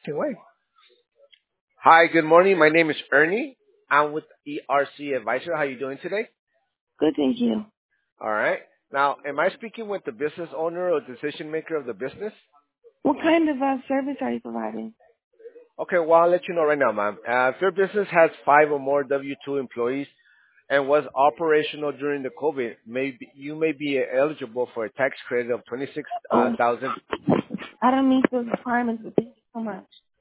Okay, wait. Hi, good morning. My name is Ernie. I'm with ERC Advisor. How you doing today? Good, thank you. All right. Now, am I speaking with the business owner or decision maker of the business? What kind of service are you providing? Okay, well, I'll let you know right now, ma'am. If your business has 5 or more W-2 employees and was operational during the COVID, you may be eligible for a tax credit of 26,000. Oh, I don't meet those requirements, but thank you so much.